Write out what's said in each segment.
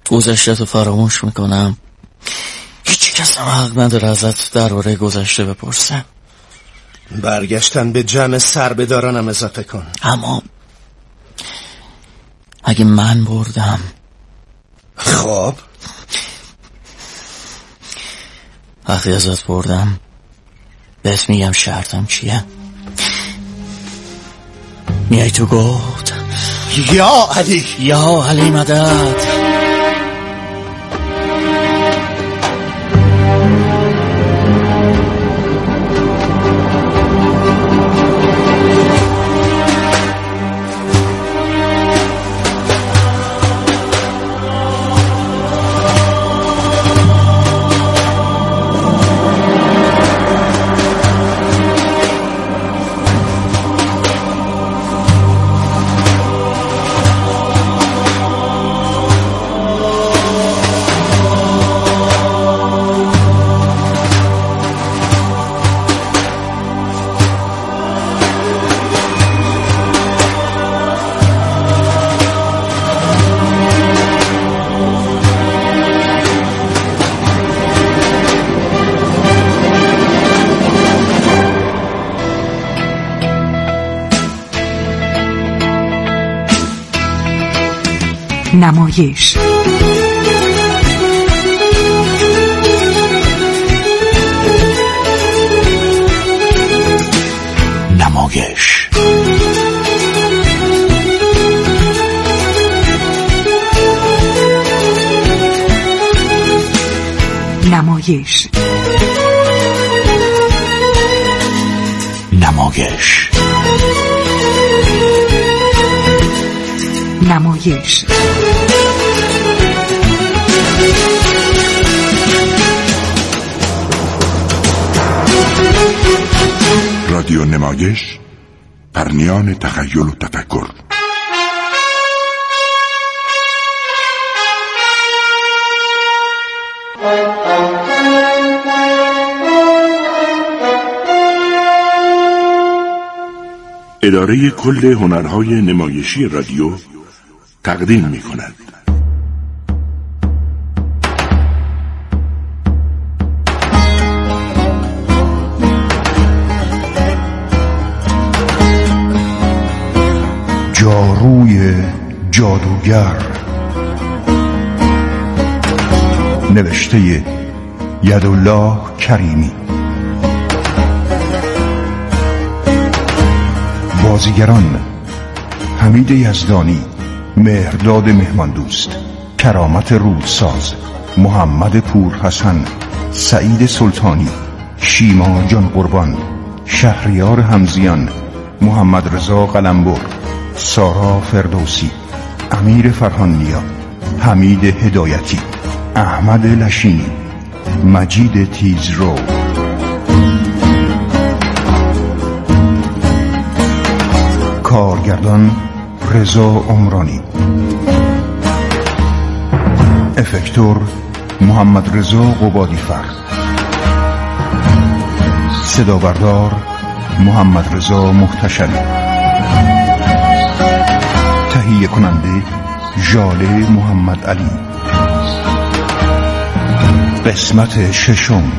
گذشته فراموش میکنم. هیچ کس هم حق نداره ازت درباره گذشته بپرسه. برگشتن به جمع سربدارانم اضافه کن. اما اگه من بردم، خب وقتی ازت بردم بهت میگم شرطم چیه. میای تو گود؟ یا علی، یا علی مدد. نمایش. نمایش. نمایش. نمایش. نمایش. رادیو نمایش، پرنیان تخیل و تفکر. اداره کل هنرهای نمایشی رادیو تقدیم می کند. جاروی جادوگر، نوشته یدالله کریمی. بازیگران: حمید یزدانی، مهرداد مهماندوست، کرامت رودساز، محمد پورحسن، سعید سلطانی، شیما جان قربان، شهریار حمزیان، محمد رضا قلمبر، سارا فردوسی، امیر فرهانیا، حمید هدایتی، احمد لشینی، مجید تیزرو. کارگردان: رضا عمرانی. افکتور: محمد رضا قبادیفر. صدا بردار: محمد رضا محتشمی. تهیه کننده: ژاله محمد علی. قسمت ششم.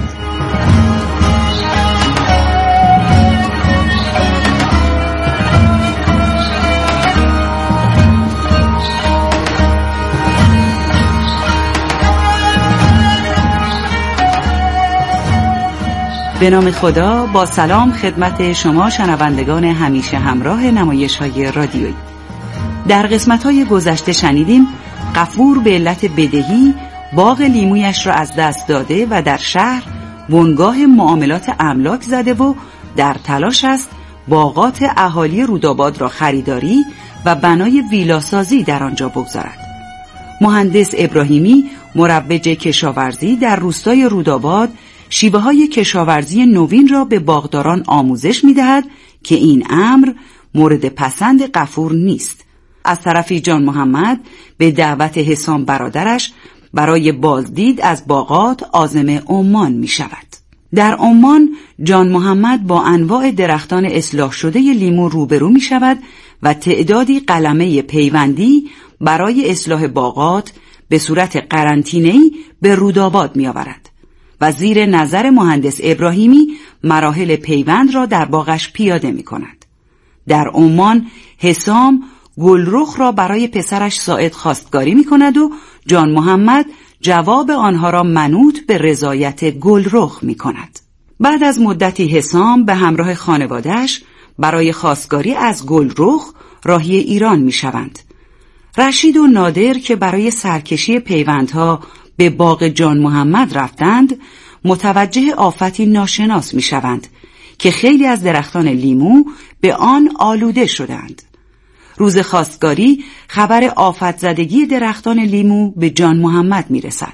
به نام خدا، با سلام خدمت شما شنوندگان همیشه همراه نمایش‌های رادیویی. در قسمت‌های گذشته شنیدیم غفور به علت بدهی باغ لیمویش را از دست داده و در شهر بنگاه معاملات املاک زده و در تلاش است باغات اهالی رودآباد را خریداری و بنای ویلاسازی در آنجا بگذارد. مهندس ابراهیمی، مروج کشاورزی در روستای رودآباد، شیوه‌های کشاورزی نوین را به باغداران آموزش می‌دهد که این امر مورد پسند غفور نیست. از طرفی جان محمد به دعوت حسام برادرش برای بازدید از باغات عازم عمان می‌شود. در عمان جان محمد با انواع درختان اصلاح شده لیمو روبرو می‌شود و تعدادی قلمه پیوندی برای اصلاح باغات به صورت قرنطینه‌ای به رودآباد می‌آورد و زیر نظر مهندس ابراهیمی مراحل پیوند را در باغش پیاده می‌کند. در عمان حسام گلرخ را برای پسرش ساعد خواستگاری می‌کند و جان محمد جواب آنها را منوط به رضایت گلرخ می‌کند. بعد از مدتی حسام به همراه خانواده‌اش برای خواستگاری از گلرخ راهی ایران می‌شوند. رشید و نادر که برای سرکشی پیوندها به باغ جان محمد رفتند، متوجه آفتی ناشناس می‌شوند که خیلی از درختان لیمو به آن آلوده شدند. روز خواستگاری خبر آفت زدگی درختان لیمو به جان محمد می‌رسد.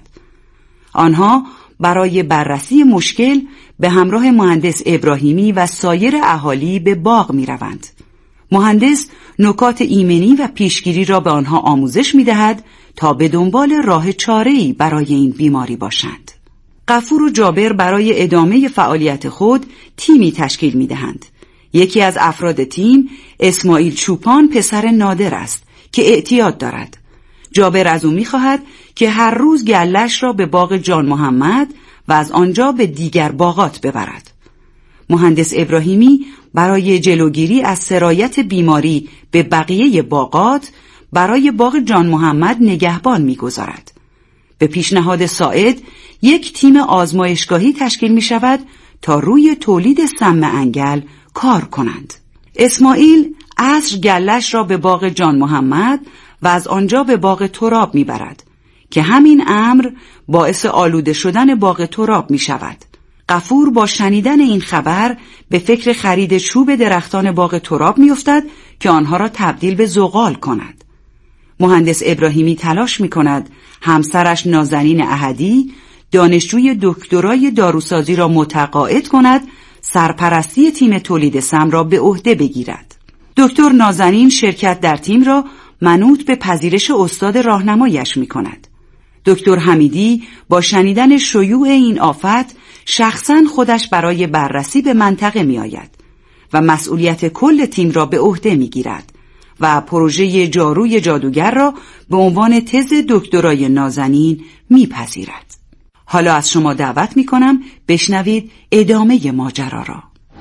آنها برای بررسی مشکل به همراه مهندس ابراهیمی و سایر اهالی به باغ می‌روند. مهندس نکات ایمنی و پیشگیری را به آنها آموزش می‌دهد تا به دنبال راه چاره‌ای برای این بیماری باشند. غفور و جابر برای ادامه فعالیت خود تیمی تشکیل می‌دهند. یکی از افراد تیم اسماعیل چوپان پسر نادر است که اعتیاد دارد. جابر از او می‌خواهد که هر روز گلش را به باغ جان محمد و از آنجا به دیگر باغات ببرد. مهندس ابراهیمی برای جلوگیری از سرایت بیماری به بقیه باغات برای باغ جان محمد نگهبان می‌گذارد. به پیشنهاد ساعد یک تیم آزمایشگاهی تشکیل می‌شود تا روی تولید سم انگل کار کنند. اسماعیل عصر گلش را به باغ جان محمد و از آنجا به باغ تراب می‌برد که همین امر باعث آلوده شدن باغ تراب می‌شود. غفور با شنیدن این خبر به فکر خرید چوب درختان باغ تراب می‌افتد که آنها را تبدیل به زغال کند. مهندس ابراهیمی تلاش می‌کند همسرش نازنین احدی دانشجوی دکترای داروسازی را متقاعد کند سرپرستی تیم تولید سم را به عهده بگیرد. دکتر نازنین شرکت در تیم را منوط به پذیرش استاد راهنمایش می‌کند. دکتر حمیدی با شنیدن شیوع این آفت شخصاً خودش برای بررسی به منطقه می‌آید و مسئولیت کل تیم را به عهده می‌گیرد و پروژه جاروی جادوگر را به عنوان تز دکترای نازنین می‌پذیرد. حالا از شما دعوت می‌کنم بشنوید ادامه ماجرا را.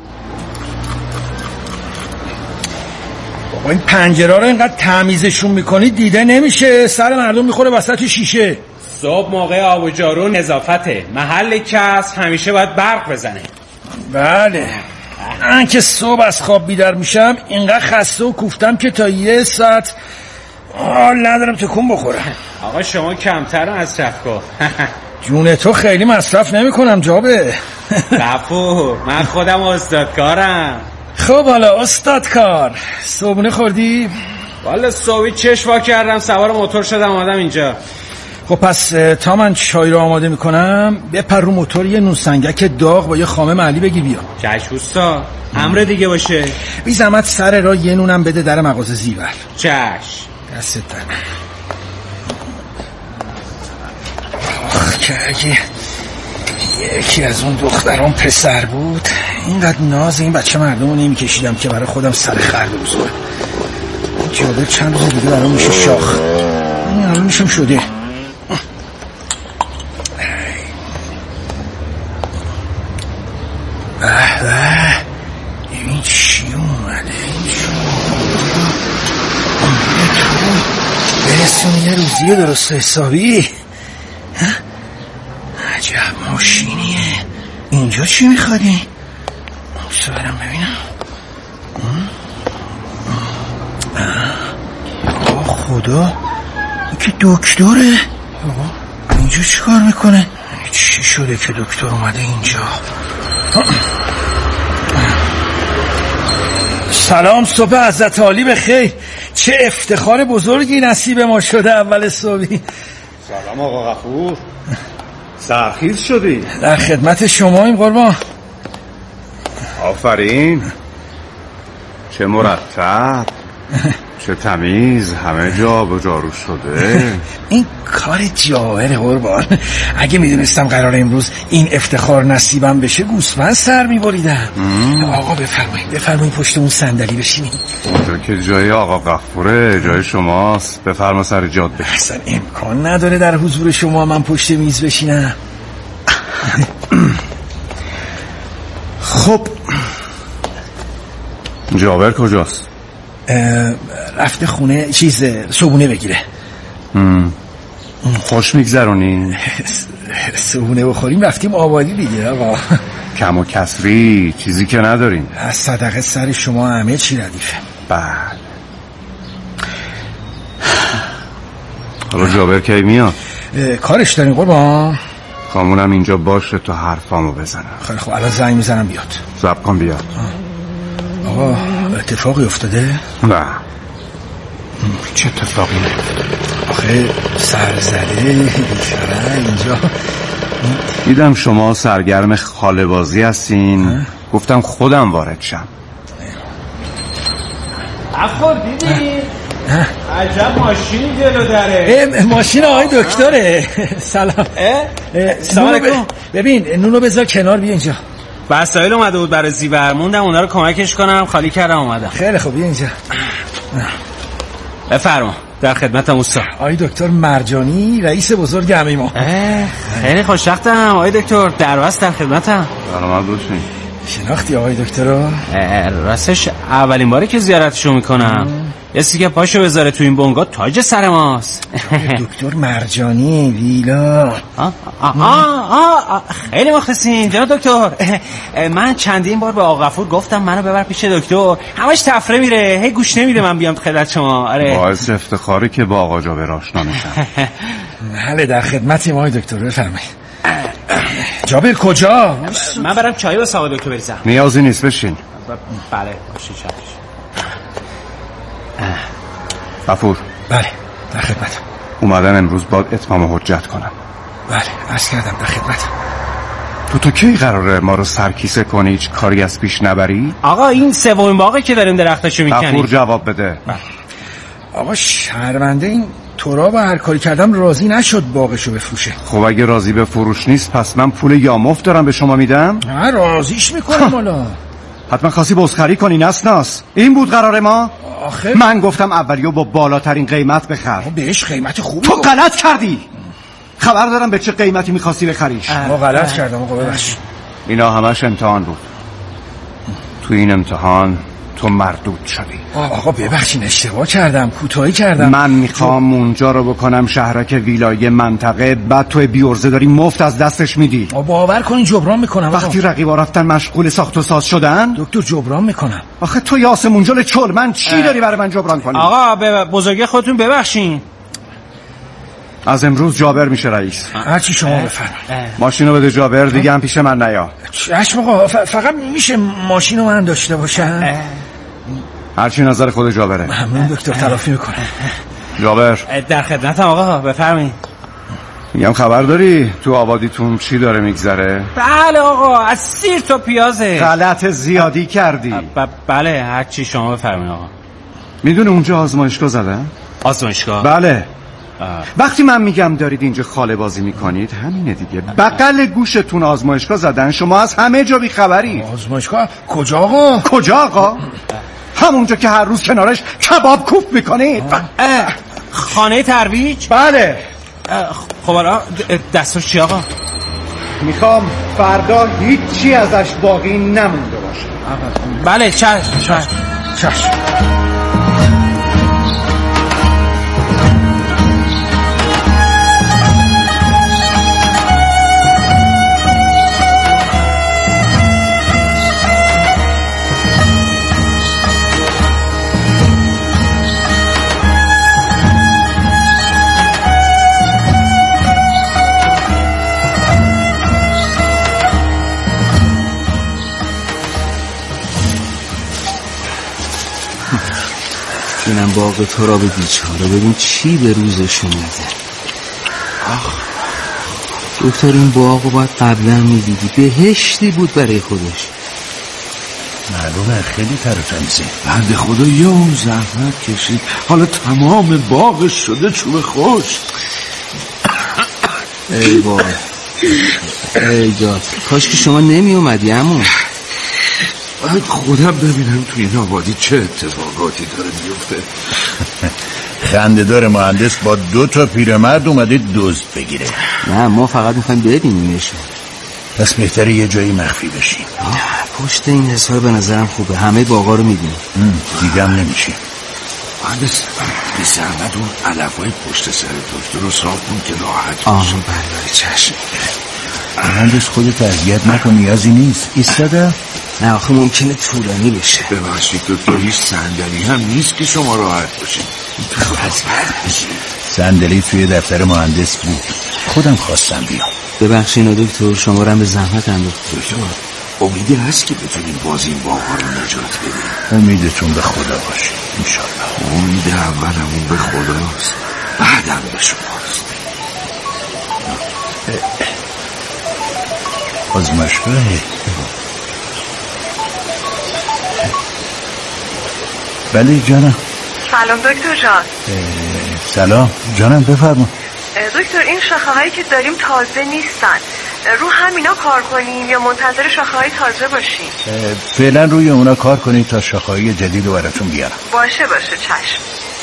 بابا این پنجره رو اینقدر تمیزشون می‌کنی دیده نمیشه، سر مردم می‌خوره وسط شیشه. صبح موقع آب و جارو نظافته، محل کس همیشه باید برق بزنه. بله، من که صبح از خواب بیدار میشم اینقدر خسته و کوفتم که تا 1 ساعت حال ندارم تکون بخورم. آقا شما کمتر مصرف کن. جون تو خیلی مصرف نمی کنم جابه. غفور من خودم استادکارم. خب حالا استادکار، صبحونه خوردی؟ والا صبحی چشم وا کردم سوار موتور شدم اومدم اینجا. خب پس تا من چای رو آماده میکنم بپر رو موتور یه نون سنگک داغ با یه خامه محلی بگیر بیا. چشم اوستا، امر دیگه باشه. بی زحمت سر راه یه نونم بده در مغازه زیور. چشم. دستت در. آخ که اگه یکی از اون دختران پسر بود اینقدر ناز این بچه مردم رو نمیکشیدم که برای خودم سر خرد بزرم. جابر چند روز دیگه برام میشه شاخ. این الان میشم شده. این چی اومده اینجا؟ برسون یه روزیه درست حسابی. عجب ماشینیه. اینجا چی میخوادی؟ برم ببینم. خدا که دکتره. اینجا چی کار میکنه؟ چی شده که دکتر اومده اینجا؟ سلام، صبح حضرت عالی بخیر. چه افتخار بزرگی نصیب ما شده اول صبحی. سلام آقا غفور، سرخیز شدی؟ در خدمت شماییم قربان. آفرین، چه مرتب، چه تمیز، همه جا آب و جارو شده. این کار جاوره قربان. اگه میدونستم قرار امروز این افتخار نصیبم بشه گوسفند سر میبریدم. آقا بفرمایید پشت اون صندلی بشینید. اونجا که جای آقا غفوره، جای شماست. بفرما سر جاد بشین. اصلا امکان نداره در حضور شما من پشت میز بشینم. خب جابر کجاست؟ رفته خونه صبونه بگیره. خوش میگذرونین؟ صبونه بخوریم رفتیم آبادی دیگه آقا. کم و کسری چیزی که نداریم. از صدقه سر شما همه چی ردیفه. بله. حالا جابر کی میاد؟ کارش دارین قربان. کامونم اینجا باشه تا حرفامو بزنم. خیلی خب الان زنگ میزنم بیاد. صبر کن بیاد. آقا اتفاقی افتاده؟ نه. چه اتفاقی افتاده؟ آخه سرزده بیشاره اینجا. دیدم شما سرگرم خاله بازی هستین. گفتم خودم وارد شم. افور دیدی؟ عجب ماشینی جلو داره. ماشین آقای دکتره. سلام. سلام علیکم. ببین نونو بذار کنار بیا اینجا. وسایل اومده بود برای زیور، موندم اونا رو کمکش کنم، خالی کردم اومدم. خیلی خوب بیا اینجا. بفرما. در خدمتم استاد. آقای دکتر مرجانی رئیس بزرگ همه ما. خیلی خوشبختم آقای دکتر، در خدمتم. سلامت باشین. شناختی آقای دکتر رو؟ راستش اولین باره که زیارتشو میکنم. یسی که پاشو بذاره تو این بنگاه تاج سر ماست. دکتر مرجانی ویلا. خیلی مخلصین جناب دکتر. من چندین بار به آقا غفور گفتم منو ببر پیش دکتر، همش تفره میره، هی گوش نمیده من بیام خدمت شما. آره باعث افتخاری که با آقا جابر آشنا میشم. بله در خدمتیم آقای دکتر بفرمایید. جابر کجا؟ من برم چای واسه آقا دکتر بریزم. نیازی نیست بشین. بله باشه چشم. غفور. بله در خدمتم. اومدن امروز باید اتمام حجت کنم. بله عرض کردم در خدمتم. تو کی قراره ما رو سرکیسه کنی، هیچ کاری از پیش نبری؟ آقا این سومین باغه که داریم درختاشو میکنیم. غفور جواب بده. آقا شرمنده این تورا با هر کاری کردم راضی نشد باغشو بفروشه. خب اگه راضی به فروش نیست پس من پول یامفت دارم به شما میدم؟ نه راضیش میکنم حالا. حتما خواستی بزخری کنی نسناس. این بود قرار ما؟ آخه من گفتم اولیو با بالاترین قیمت بخر. بهش قیمت خوبی تو غلط کردی. خبر دارم به چه قیمتی میخواستی بخریش. ما غلط کردم آقا ببخشید. اینا همش امتحان بود. تو این امتحان تو مردود شدی. آقا ببخشید اشتباه کردم، کوتاهی کردم. من میخوام اونجا رو بکنم شهرک ویلای منطقه، بعد تو بیورزه داری مفت از دستش میدی. باور کنین جبران میکنم. وقتی رقیبا رفتن مشغول ساخت و ساز شدن دکتر جبران میکنم. آخه تو یاسمون جل چل من چی داری برای من جبران کنی؟ آقا به بزرگی خودتون ببخشین. از امروز جابر میشه رئیس. هرچی شما بفرمایید. ماشینو بده جابر، دیگه هم پیش من نیا. چشم آقا فقط میشه ماشینو من داشته باشم. هرچی نظر خود جابره. ممنون دکتر تلافی میکنه. جابر در خدمتم آقا بفرمایید. میگم خبر داری تو آبادیتون چی داره میگذره؟ بله آقا از سیر تا پیازه. غلط زیادی کردی. بله هرچی شما بفرمایید آقا. میدونه اونجا آزمایشگاه زدن؟ آزمایشگاه؟ بله. وقتی من میگم دارید اینجا خاله بازی میکنید همینه دیگه. بغل گوشتون آزمایشگاه زدن، شما از همه جا بیخبری. آزمایشگاه کجا آقا؟ کجا آقا؟ همونجا که هر روز کنارش کباب کوف میکنید. خانه ترویج؟ بله. خب حالا دستش چی آقا؟ میخوام فردا هیچی ازش باقی نمونده باشه. بله چشم. اینم باغ تو را به بیچاره ببین چی به روزش اومده. دکتر این باغ رو باید قبلا میدیدی، بهشتی بود برای خودش. معلومه خیلی تر و تمیزه. بنده خدا یه اون زحمت کشید، حالا تمام باغش شده چوب خشک. ای وای ای داد، کاش که شما نمی اومدی عمو. باید خودم ببینم تو این آبادی چه اتفاقاتی داره میفته. خنده‌دار مهندس با 2 پیرمرد اومده دزد بگیره. نه ما فقط میخوایم ببینیمشون. پس بهتره یه جایی مخفی بشیم. پشت این حسار به نظرم خوبه، همه باغا رو میبینیم. دیدم نمیشه. مهندس بی زحمت اون علفای پشت سر دکتر رو صاف کن که راحت باشه. بله چشم. مهندس خودت اذیت نکن، نیازی نیست. ایستاده؟ نه آخه ممکنه طولانی بشه. ببخشید دکتر، هیچ صندلی هم نیست که شما راحت باشید. صندلی توی دفتر مهندس بود، خودم خواستم بیام. ببخشید دکتر، شما رو هم به زحمت انداختم. دکتر امیدی هست که بتونیم باز این باغ رو نجات بدیم؟ امیدتون به خدا باشه انشالله. امید اولمون به خداست، بعدم به شماست. آزمایشگاهه. بله جانم. سلام دکتر جان. سلام جانم، بفرما. دکتر این شاخه‌هایی که داریم تازه نیستن، رو همینا کار کنیم یا منتظر شاخه‌های تازه باشیم؟ فعلا روی اونا کار کنید تا شاخه‌های جدید رو براتون بیارم. باشه چشم.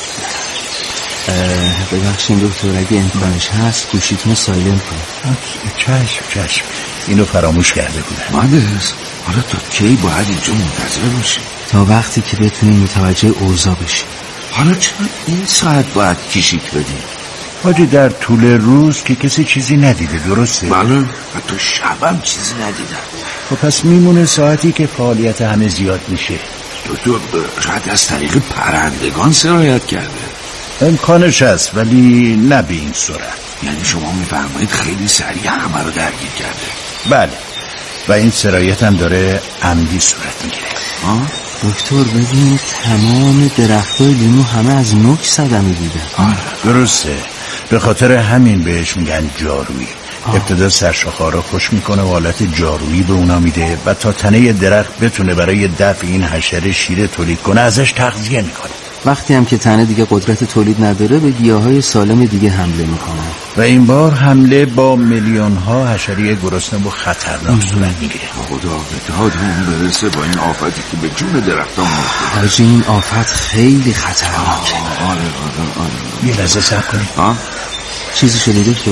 ببخشید دکتر، اگه امکانش هست گوشیتون سایلنت کن. چشم اینو فراموش کرده بودم. مهندس حالا تا کی باید اینجا منتظر باشیم؟ تا وقتی که بتونیم متوجه اوضاع بشیم. حالا چند این ساعت باید کشیک بدیم؟ حاجی در طول روز که کسی چیزی ندیده، درسته؟ بله، حتی شبم چیزی ندیدم. خب پس میمونه ساعتی که فعالیت همه زیاد میشه. دکتر شاید از طریق پرندگان سرایت کرده. امکانش هست ولی نه به این صورت. یعنی شما میفرمایید خیلی سریع همه رو درگیر کرده؟ بله، و این سرایت هم داره عمدی صورت میگیره. دکتر ببینید تمام درختای لیمو همه از نوک صدمه دیدن. درسته، به خاطر همین بهش میگن جارویی. ابتدا سرشاخه‌ها رو خوش میکنه و حالت جارویی به اونا میده و تا تنه درخت بتونه برای دفع این حشره شیره تولید کنه ازش تغذیه میکنه. وقتی هم که تنه دیگه قدرت تولید نداره به گیاهای سالم دیگه حمله میکنه و این بار حمله با میلیون ها حشره گرسنه و خطرناک صورت میگیره. خدا به دادمون برسه با این آفتی که به جون درختان مرده. حاجی این آفت خیلی خطرناکه. آره. یه لحظه صبر کنید. چیزی شده دکتر؟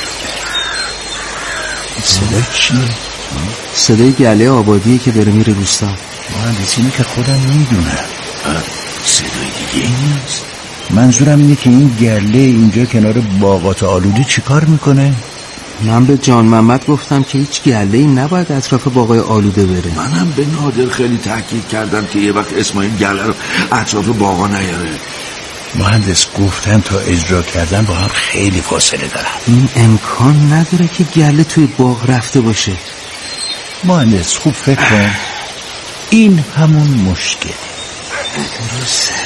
صدای چیه؟ صدای گله آبادیه که داره میره روستا. مهندس اینو که خودم میدونم. صدای دیگه نیست. منظورم اینه که این گله اینجا کنار باغات آلوده چی کار میکنه؟ من به جان محمد گفتم که هیچ گله‌ای نباید اطراف باغای آلوده بره. منم به نادر خیلی تاکید کردم که یه وقت اسماعیل گله رو اطراف باغا نیاره. مهندس گفتن تا اجرا کردن با هم خیلی فاصله دارن. این امکان نداره که گله توی باغ رفته باشه. مهندس خوب فکر کن، این همون مشکل. درسته.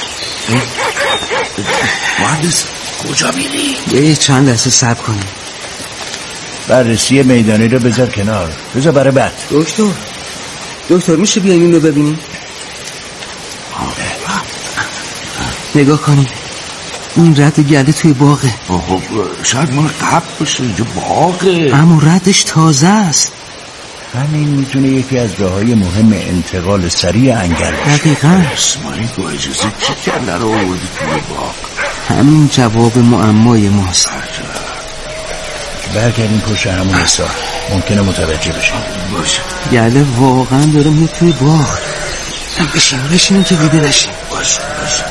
مهندس کجا میری؟ یه چند لحظه صبر کنیم. بررسی میدانی رو بذار کنار، بذار برای بعد. دکتر میشه بیایم این رو ببینیم؟ نگاه کنیم، این رد گله توی باغه. خب شاید مال قبل باشه، اینجا باغه. اما ردش تازه است. همین میتونه یکی از راههای مهم انتقال سریع انگل باشه. دقیقاً. اسماعیل با اجازه کی گله رو آوردی توی باغ؟ همین جواب معمای ماست. برگردیم پشت همون حساب، ممکنه متوجه بشیم. باشه. گله واقعا داره میاد توی باغ. بشینیم که دیده نشیم. باشه.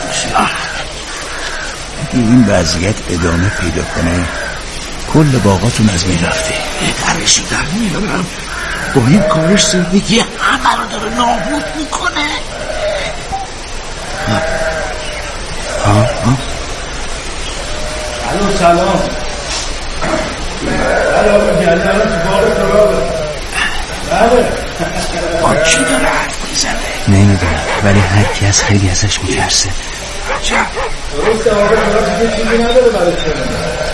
این وضعیت ادامه پیدا کنه کل باغاتون از بین رفته. درشو در میارم با این کارش زندگی همه رو داره نابود میکنه. سلام. با کی داره حرف میزنه؟ نمیدونم ولی هر کی از خیلی ازش میترسه. درسته آقا دیگه چیزی نداره برای کنه.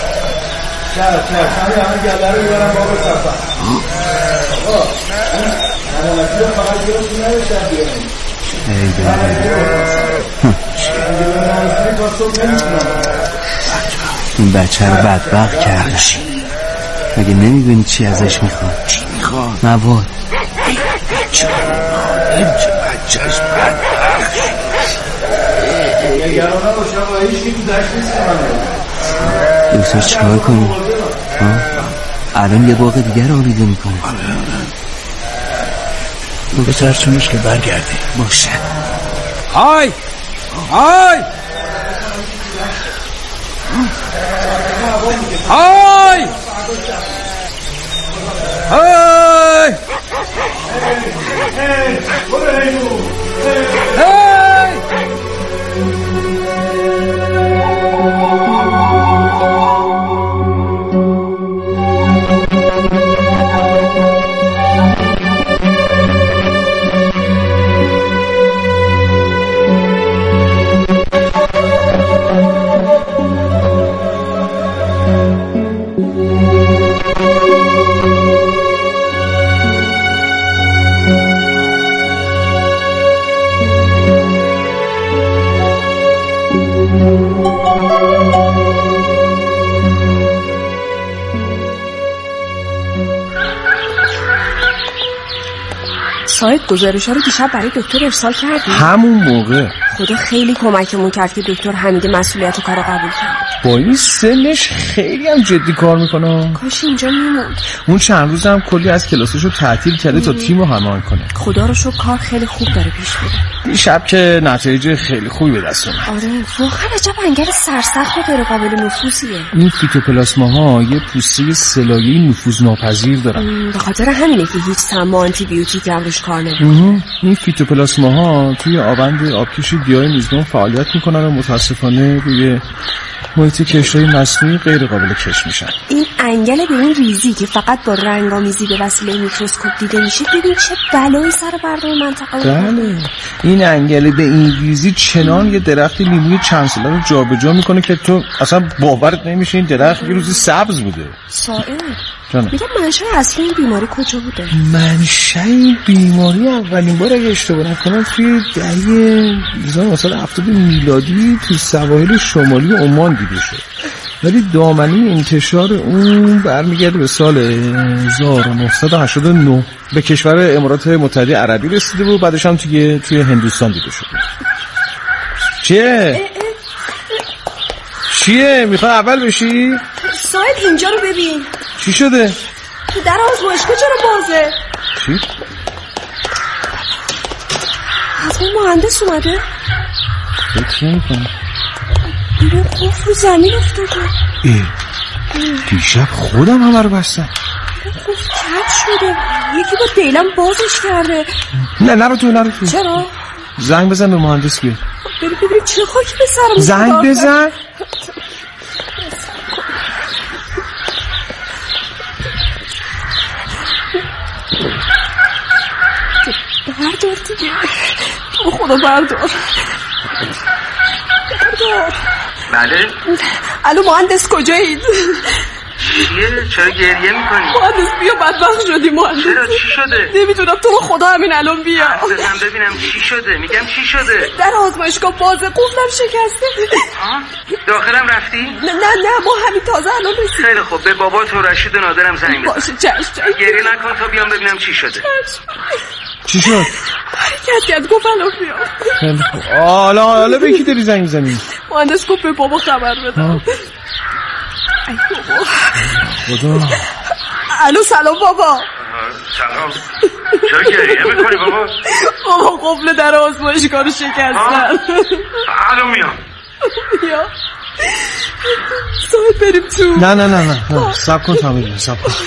همه گله رو بیارم بابا صفحه. آقا همه فقط گرفت نمیشن بیاریم. این بچه رو بدبخت کرده. مگه نمیبینی چی ازش میخواد؟ چی میخواد؟ مواد. چه بچهش بدبخت نگرانه باشم و هیچ که تو دشت نیست دوستا چکار کنی؟ الان یه باغ دیگر رو آبیده میکنه. بترسونش که برگرده. باشه. های های های های صاحب گزارش‌ها رو دیشب برای دکتر ارسال کردی؟ همون موقع. خدا خیلی کمکمون کرد که دکتر حمید مسئولیت کارو قبول کرد. با این سنش خیلی هم جدی کار میکنه. کاش اینجا میموند. اون چند روز هم کلی از کلاسشو تعطیل کرده تا تیمو هماهنگ کنه. خدا رو شکر کار خیلی خوب داره پیش میره. دیشب که نتایج خیلی خوبی به دست اومد. آره واقعا عجب انگل سرسخت و غیر قابل نفوذیه. این فیتوپلاسماها یه پوسته سلایه‌ای نفوذناپذیر دارن. به خاطر همینه که هیچ سم آنتی بیوتیک هم روش کار نمیکنه. این فیتوپلاسماها توی آبند آبکش گیاه میزبان فعالیت میکنن و متاسفانه روی محیط کشت‌های مصنوعی غیر قابل کشت میشن. این انگل به این ریزی که فقط با رنگ‌آمیزی به وسیله میکروسکوپ دیده میشه، ببین چه بلایی سر مردم منطقه بله. این انگل به این ریزی چنان یه درخت لیموی چند ساله رو جابجا میکنه که تو اصلا باورت نمیشه این درخت یه روزی سبز بوده. سائل میگه منشأ اصلی این بیماری کجا بوده؟ منشأ این بیماری اولین بار اگه اشتباه نکنم توی دهه سال 70 میلادی تو سواحل شمالی عمان دیده شد، ولی دامنه انتشار اون برمیگرده به سال 1989 به کشور امارات متحده عربی رسیده بود، بعدش هم توی هندوستان دیده شد. چیه؟ میخوای اول بشی؟ سایت اینجا رو ببین. چی شده؟ در آزمایشگاه چرا بازه؟ چی؟ حتما مهندس اومده؟ فکر نمی‌کنم. ببین قفل رو زمین افتاده. دیشب خودم همه رو بستم. قفل کج شده، یکی با دیلم بازش کرده. نه نرو تو. چرا؟ زنگ بزن به مهندس بیاد. ببین چه خاکی به سرم زنگ بزن. بردار دیگه، تو خدا بردار. بله؟ الو مهندس کجایید؟ چیه؟ چرا گریه میکنی؟ مهندس بیا بدبخت شدی مهندس. چرا چی شده؟ نمیدونم تو خدا همین الان بیا. بزن ببینم چی شده. میگم چی شده؟ در آزمایشگاه بازه قفلم شکسته. داخلم رفتی؟ نه ما همین تازه الان رسید. خیلی خوب به بابا تو رشید و نادرم زنگ بزن. باشه چشم. گریه نکن تا بیام ببینم چی شده. چی شد؟ حرکت گفت الان بیا. خیلی خوب. حالا به کی داری زنگ میزنی؟ مهندس گفت به بابا خبر بدم. ای بابا. خدا. الو سلام بابا. سلام. چرا گریه میکنی بابا؟ بابا قفل در آزمایشگاه رو شکستن. الان میام. بیا. ساعت بریم تو. نه صبر کن تا بریم. صبر کن.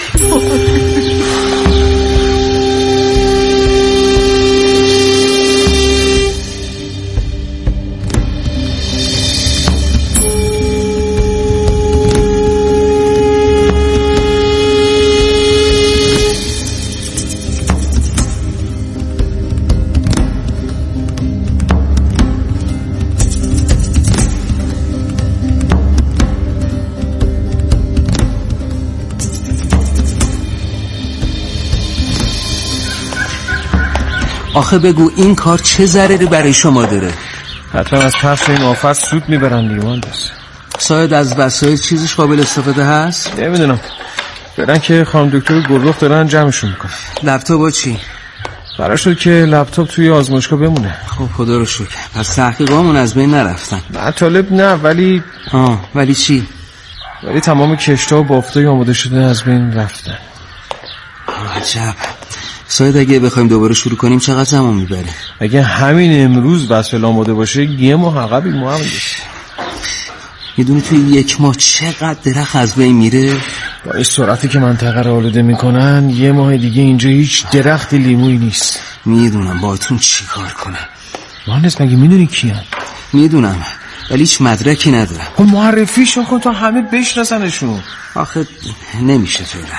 آخه بگو این کار چه ضرری برای شما داره؟ حتما از پس این آفت سود میبرن دیوان دست. شاید از وسایل چیزش قابل استفاده هست؟ نمیدونم. برن که خانم دکتر گلرخ دارن جمعشون میکنن. لپتاپ با چی؟ قرار شد که لپتاپ توی آزمایشگاه بمونه. خب خدا رو شکر. پس تحقیقامون از بین نرفتن. مطالب نه ولی ولی چی؟ ولی تمام کشتا و بافتای آماده شده از بین رفتن. عجب. شاید اگه بخوایم دوباره شروع کنیم چقدر زمان میبره؟ اگه همین امروز وسایل آماده باشه یه ماه عقبی ما هم نیست. میدونی توی 1 ماه چقدر درخت از بین میره؟ با این سرعتی که منطقه رو آلوده میکنن 1 ماه دیگه اینجا هیچ درخت لیمویی نیست. میدونم باهاتون چی کار کنم. مهندس مگه میدونی کیان؟ میدونم ولی هیچ مدرکی ندارم. خب معرفیشون کن تا همه بشناسنشون. آخه نمیشه فعلا.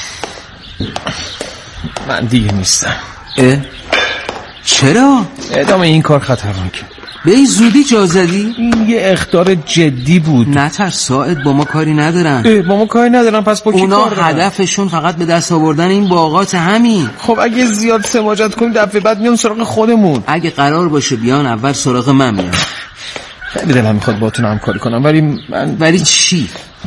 من دیگه نیستم. چرا؟ ادامه این کار خطرناکه. به این زودی جا زدی؟ این یه اخطار جدی بود. نترس ساعد، با ما کاری ندارن. با ما کاری ندارن پس با کی کار دارن؟ اونا هدفشون فقط به دست آوردن این باغات همین. خب اگه زیاد سماجت کنیم دفعه بعد میان سراغ خودمون. اگه قرار باشه بیان اول سراغ من میان. خیلی دلم میخواد باهاتون همکاری کنم ولی چی؟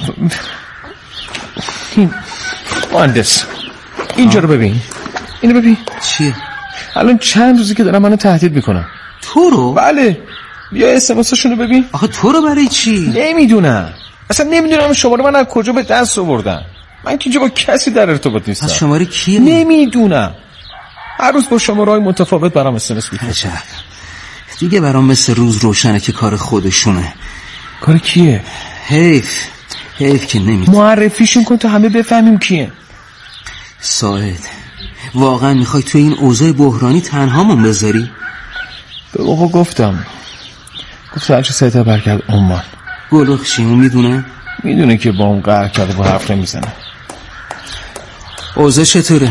مهندس اینجا رو ببین. اینو ببین. چیه؟ الان چند روزی که دارم منو تهدید میکنم. تو رو؟ بله. بیا اسمساشون رو ببین. آخه تو رو برای چی؟ نمیدونم. اصلا نمیدونم شماره من از کجا به دست آوردن. من که اینجا با کسی در ارتباط نیستم. از شماره کیه؟ نمیدونم. هر روز با شماره‌های متفاوت برام اسمس میفرستن. دیگه برام مثل روز روشنه که کار خودشونه. کار کیه؟ حیف که نمیدونم. معرفیشون کن تا همه بفهمیم کیه. ساعد واقعا میخوای تو این اوضاع بحرانی تنهامون بذاری؟ به آقا گفتم هرچه سایتا برکرد عمان. گلرخ چی اون میدونه که با اون قهر کرده با حرف نمیزنه. اوضاع چطوره؟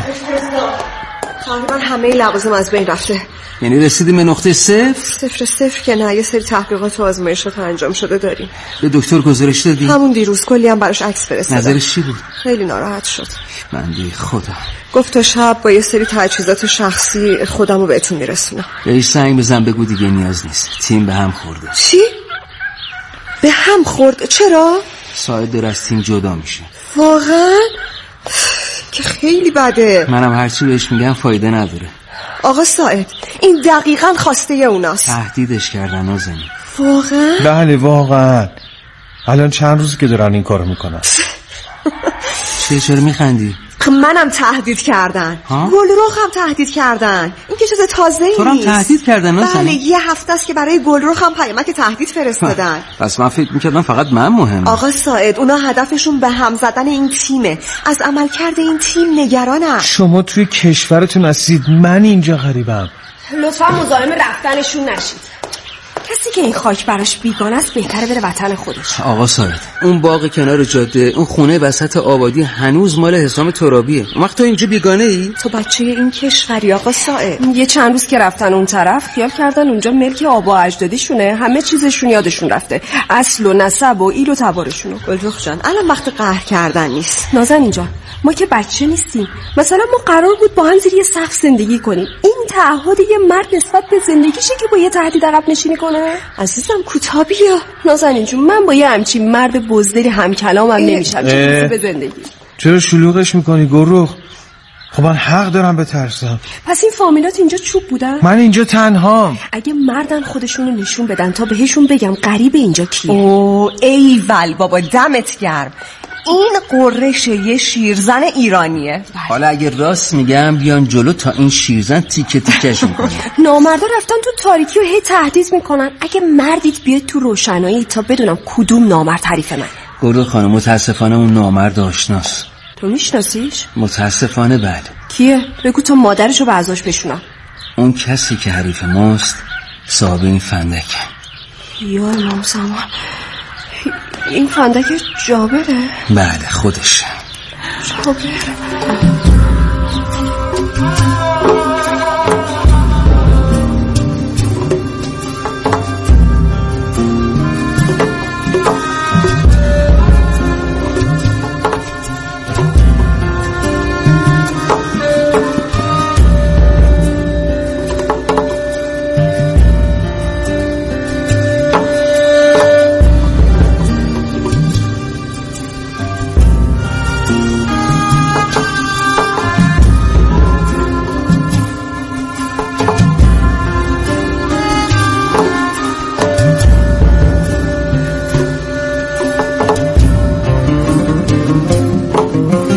تقریبا همه لوازم از بین رفته. یعنی رسیدیم به نقطه صفر؟ صفر که نه، یه سری تحقیقات و آزمایشات انجام شده داریم. به دکتر گزارش دادی؟ همون دیروز کلی هم براش عکس فرستادم. نظرش چی بود؟ خیلی ناراحت شد. بنده خدا. گفت تا شب با یه سری تجهیزات شخصی خودمو بهتون میرسونم. بهش زنگ بزن بگو دیگه نیاز نیست. تیم به هم خورده. چی؟ به هم خورد؟ چرا؟ ساعد داره از تیم جدا میشه. واقعا؟ که خیلی بده. منم هرچی بهش میگم فایده نداره. آقا ساعد این دقیقاً خواسته اوناست. تهدیدش کردن نازنین. واقعا؟ بله واقعا. الان چند روزی که دارن این کارو میکنن. چرا میخندی؟ منم تهدید کردن. گلرخ هم تهدید کردن. این که چیز تازه‌ای نیست. تو هم تهدید کردن نازنین؟ بله 1 هفته است که برای گلرخ هم پیامک تهدید فرستادن. پس من فکر میکردم فقط من مهمم. آقا ساعد اونا هدفشون به هم زدن این تیمه. از عملکرد این تیم نگرانم. شما توی کشورتون هستید، من اینجا غریبم. لطفا مزاحم رفتنشون نشید. کسی که این خاک براش بیگانه است بهتره بره وطن خودش. آقا ساعد اون باغ کنار جاده، اون خونه وسط آبادی هنوز مال حسام ترابیه. وقت تو اینجا بیگانه ای؟ تو بچه این کشوری آقا ساعد. یه چند روز که رفتن اون طرف خیال کردن اونجا ملک آبا اجدادیشونه، همه چیزشون یادشون رفته، اصل و نسب و ایل و تبارشونو. گلرخ جان الان وقت قهر کردن نیست. نازن اینجا ما که بچه نیستیم. مثلا ما قرار بود با هم زیر یه سقف زندگی کنیم. این تعهد یه مرد نسبت به زندگیشه که با یه تهدید عقب نشینی کنه؟ عزیزم کوتاه بیا. نازنین جون من با یه همچین مرد بزدلی همکلامم نمیشم. چه به زندگی. چرا شلوغش میکنی گلرخ؟ خب من حق دارم بترسم. پس این فامیلات اینجا چوب بودن؟ من اینجا تنهام. اگه مردن خودشونو نشون بدن تا بهشون بگم غریب اینجا کیه. اوه ایول بابا دمت گرم. این قرش یه شیرزن ایرانیه. حالا اگه راست میگم بیان جلو تا این شیرزن تیکه تیکش میکنه. نامردا رفتن تو تاریکی و هی تهدید میکنن. اگه مردید بیاد تو روشنایی تا بدونم کدوم نامرد حریف من. گلرخ خانم متاسفانه اون نامرد آشناست. تو میشناسیش؟ متاسفانه بله. کیه؟ بگو تا مادرشو به عزاش بشونم. اون کسی که حریف ماست صاحب این فندکه. یا امام زمان این فندک جابره؟ بله خودشه. جابر